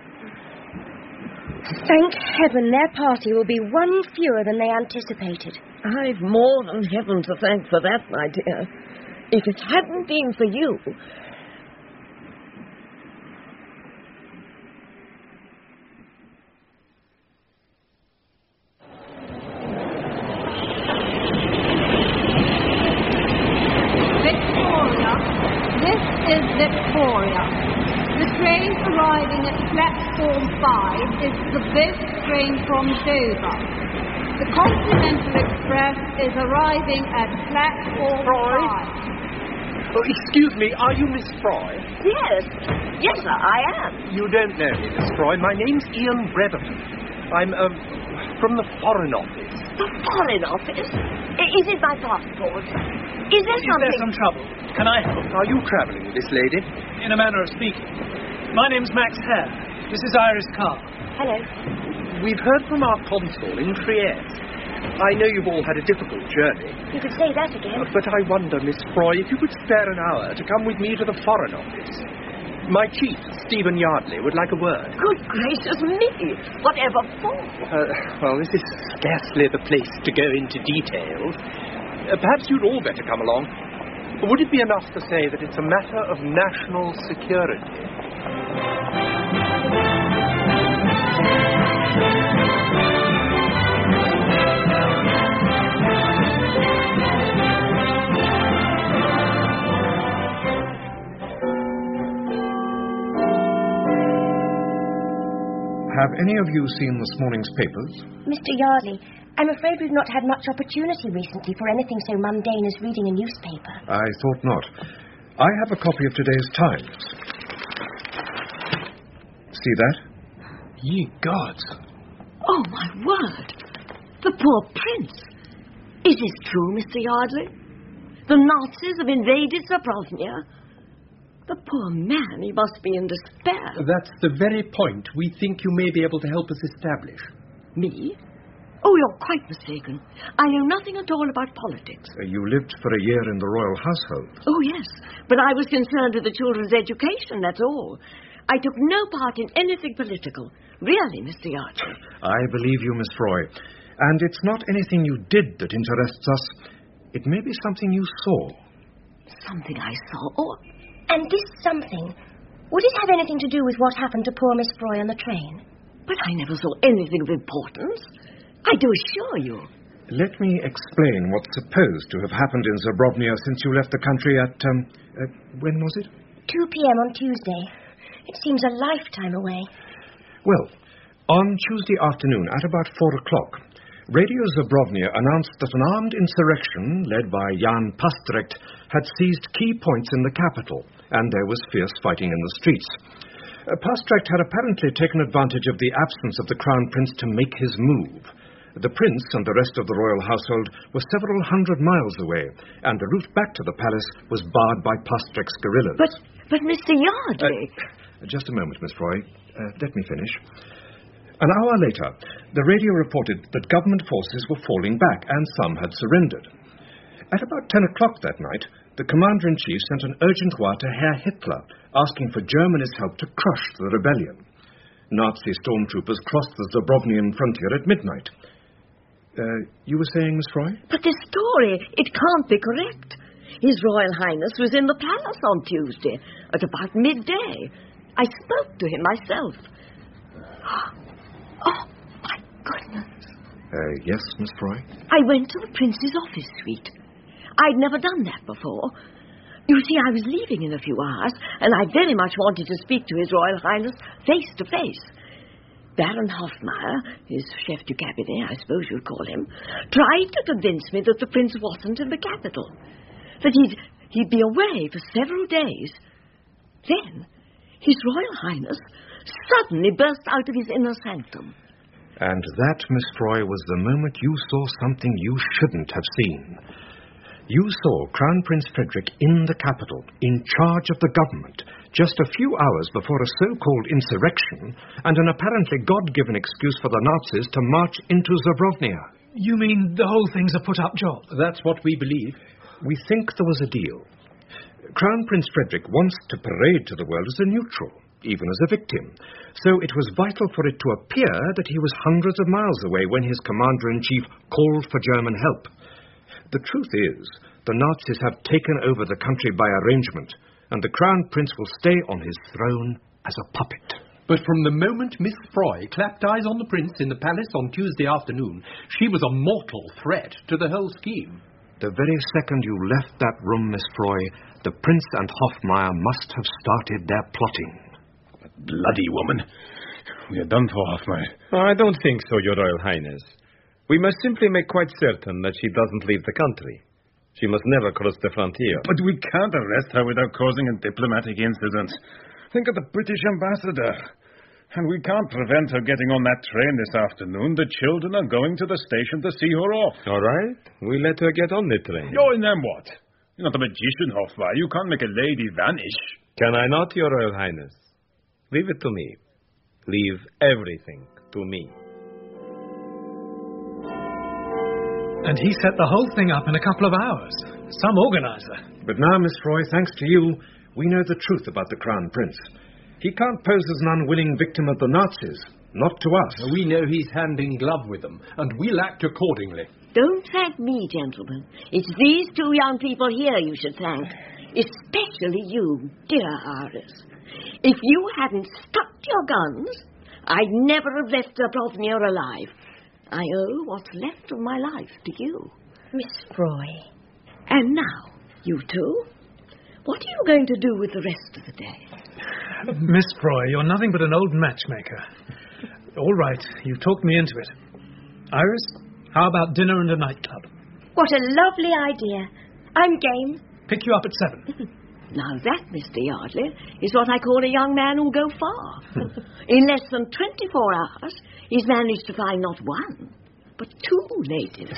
Thank heaven their party will be one fewer than they anticipated. I've more than heaven to thank for that, my dear. If it hadn't been for you... Victoria, this is Victoria. The train arriving at platform five is the best train from Dover. The Continental Express is arriving at platform Froy? five. Oh, excuse me, are you Miss Froy? Yes. Yes, sir, I am. You don't know me, Miss Froy. My name's Ian Breverton. I'm, um, from the Foreign Office. The Foreign Office? I- Is it my passport? Is there Is something... there some trouble? Can I help? Are you travelling with this lady? In a manner of speaking. My name's Max Hare. This is Iris Carr. Hello. We've heard from our consul in Trieste. I know you've all had a difficult journey. You could say that again. But I wonder, Miss Froy, if you could spare an hour to come with me to the Foreign Office. My chief, Stephen Yardley, would like a word. Good gracious me! Whatever for? Uh, well, this is scarcely the place to go into details. Uh, perhaps you'd all better come along. Would it be enough to say that it's a matter of national security? Have any of you seen this morning's papers? Mister Yardley, I'm afraid we've not had much opportunity recently for anything so mundane as reading a newspaper. I thought not. I have a copy of today's Times. See that? Ye gods. Oh, my word. The poor prince. Is this true, Mister Yardley? The Nazis have invaded Zabrovnia. The poor man, he must be in despair. That's the very point we think you may be able to help us establish. Me? Oh, you're quite mistaken. I know nothing at all about politics. Uh, you lived for a year in the royal household. Oh, yes. But I was concerned with the children's education, that's all. I took no part in anything political. Really, Mister Yardley. I believe you, Miss Froy. And it's not anything you did that interests us. It may be something you saw. Something I saw? Oh, and this something, would it have anything to do with what happened to poor Miss Froy on the train? But I never saw anything of importance. I do assure you. Let me explain what's supposed to have happened in Zabrovnia since you left the country at, um, uh, when was it? two p.m. on Tuesday. It seems a lifetime away. Well, on Tuesday afternoon at about four o'clock, Radio Zabrovnia announced that an armed insurrection led by Jan Pastrekt had seized key points in the capital, and there was fierce fighting in the streets. Uh, Pastrekt had apparently taken advantage of the absence of the Crown Prince to make his move. The Prince and the rest of the royal household were several hundred miles away, and the route back to the palace was barred by Pastrekt's guerrillas. But, but Mister Yardley... Uh, just a moment, Miss Froy. Uh, let me finish. An hour later, the radio reported that government forces were falling back, and some had surrendered. At about ten o'clock that night, the Commander-in-Chief sent an urgent wire to Herr Hitler, asking for Germany's help to crush the rebellion. Nazi stormtroopers crossed the Zabrovnian frontier at midnight. Uh, you were saying, Miss Froy? But this story, it can't be correct. His Royal Highness was in the palace on Tuesday at about midday. I spoke to him myself. Oh, my goodness. Uh, yes, Miss Froy? I went to the Prince's office suite. I'd never done that before. You see, I was leaving in a few hours, and I very much wanted to speak to His Royal Highness face to face. Baron Hofmeyer, his chef du cabinet, I suppose you'd call him, tried to convince me that the Prince wasn't in the capital, that he'd, he'd be away for several days. Then, His Royal Highness suddenly burst out of his inner sanctum. And that, Miss Froy, was the moment you saw something you shouldn't have seen. You saw Crown Prince Frederick in the capital, in charge of the government, just a few hours before a so-called insurrection and an apparently God-given excuse for the Nazis to march into Zabrovnia. You mean the whole thing's a put-up job? That's what we believe. We think there was a deal. Crown Prince Frederick wants to parade to the world as a neutral, even as a victim. So it was vital for it to appear that he was hundreds of miles away when his commander-in-chief called for German help. The truth is, the Nazis have taken over the country by arrangement, and the Crown Prince will stay on his throne as a puppet. But from the moment Miss Froy clapped eyes on the Prince in the palace on Tuesday afternoon, she was a mortal threat to the whole scheme. The very second you left that room, Miss Froy, the Prince and Hoffmeyer must have started their plotting. That bloody woman. We are done for, Hoffmeyer. I don't think so, Your Royal Highness. We must simply make quite certain that she doesn't leave the country. She must never cross the frontier. But we can't arrest her without causing a diplomatic incident. Think of the British ambassador. And we can't prevent her getting on that train this afternoon. The children are going to the station to see her off. All right. We let her get on the train. Oh, and then what? You're not a magician, Hoffmeyer. You can't make a lady vanish. Can I not, Your Royal Highness? Leave it to me. Leave everything to me. And he set the whole thing up in a couple of hours. Some organizer. But now, Miss Froy, thanks to you, we know the truth about the Crown Prince. He can't pose as an unwilling victim of the Nazis. Not to us. We know he's hand in glove with them, and we'll act accordingly. Don't thank me, gentlemen. It's these two young people here you should thank. Especially you, dear Iris. If you hadn't stuck to your guns, I'd never have left Zabrovnia alive. I owe what's left of my life to you. Miss Froy. And now, you two, what are you going to do with the rest of the day? Miss Froy, you're nothing but an old matchmaker. All right, you talked me into it. Iris, how about dinner and a nightclub? What a lovely idea. I'm game. Pick you up at seven. Now that, Mister Yardley, is what I call a young man who'll go far. In less than twenty-four hours, he's managed to find not one, but two ladies.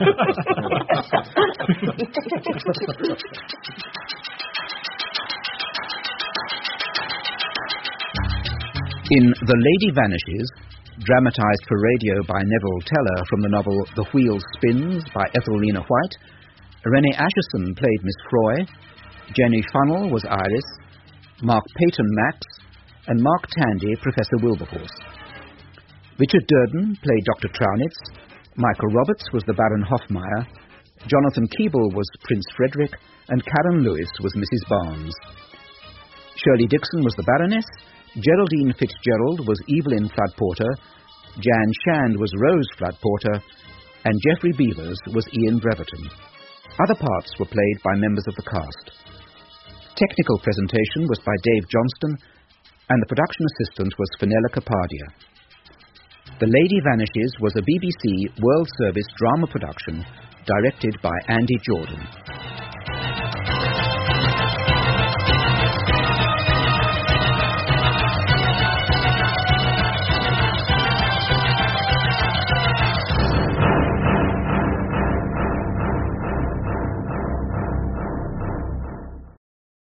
In The Lady Vanishes, dramatised for radio by Neville Teller from the novel The Wheel Spins by Ethelina White, Renée Acheson played Miss Froy, Jenny Funnell was Iris, Mark Peyton Max, and Mark Tandy Professor Wilberforce. Richard Durden played Doctor Trownitz, Michael Roberts was the Baron Hoffmeyer, Jonathan Keeble was Prince Frederick, and Karen Lewis was Missus Barnes. Shirley Dixon was the Baroness, Geraldine Fitzgerald was Evelyn Flood-Porter, Jan Shand was Rose Flood-Porter, and Geoffrey Beavers was Ian Breverton. Other parts were played by members of the cast. Technical presentation was by Dave Johnston, and the production assistant was Fenella Capadia. The Lady Vanishes was a B B C World Service drama production directed by Andy Jordan.